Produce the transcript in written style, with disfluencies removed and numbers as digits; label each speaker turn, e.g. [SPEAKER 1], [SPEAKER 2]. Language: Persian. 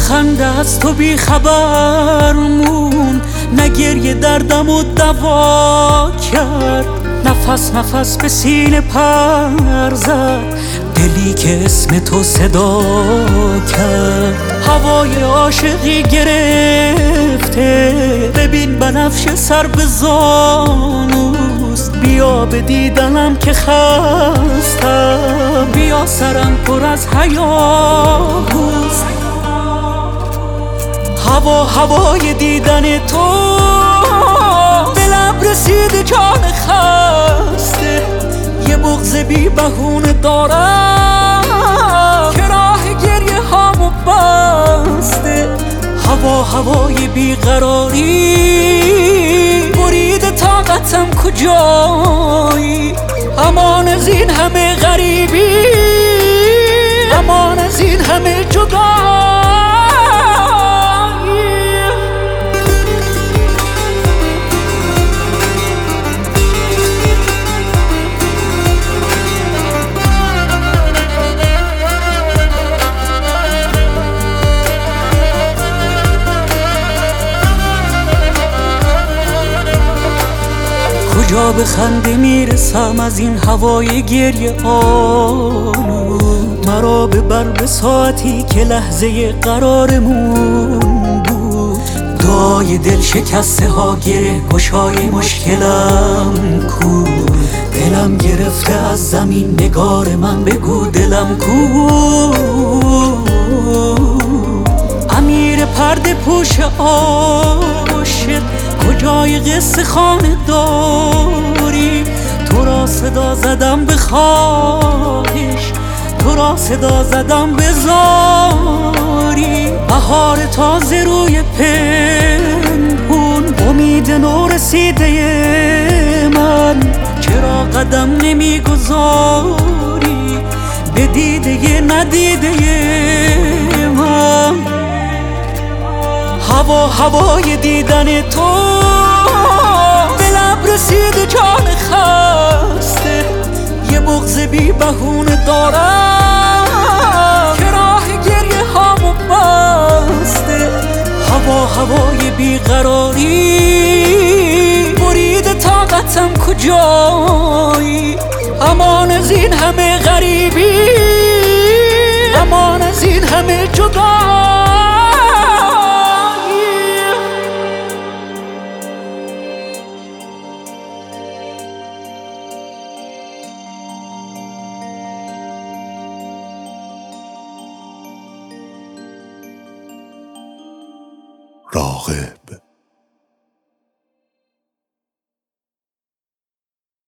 [SPEAKER 1] خنده از تو بی خبر موند، نه گریه دردم و دوا کرد. نفس نفس به سینه پر زد، دلی که اسم تو صدا کرد. هوای عاشقی گرفته، ببین بنفش سر به زانوست. بیا به دیدنم که خستم، بیا سرم پر از هیاهوست. هوای دیدن تو به لب رسید جان خسته. یه بغض بی بهونه دارم که راه گریه هامو بسته. هوای بیقراری برید طاقتم کجایی. امان از این همه غریبی، امان از این همه جدایی. کجا به خنده میرسم از این هوای گریه آلود؟ مرا ببر به ساعتی که لحظه قرارمون بود. دعای دل شکسته ها گره گشای مشکلم کو. دلم گرفته از زمین نگار من، بگو دلم کو. امیر پرده پوش عاشق، کجای قصه خانه داری؟ تو را صدا زدم به خواهش، تو را صدا زدم به زاری. بهار تازه روی پنهون، امید نو رسیده من. چرا قدم نمیگذاری به دیده ندیده من؟ هوای دیدن تو به لب رسید جان خسته. یه بغض بی بهونه دارم که راه گریه هامو بسته. هوای بیقراری برید طاقتم کجایی. امان از این همه غریبی، امان از این همه جدایی.
[SPEAKER 2] راغب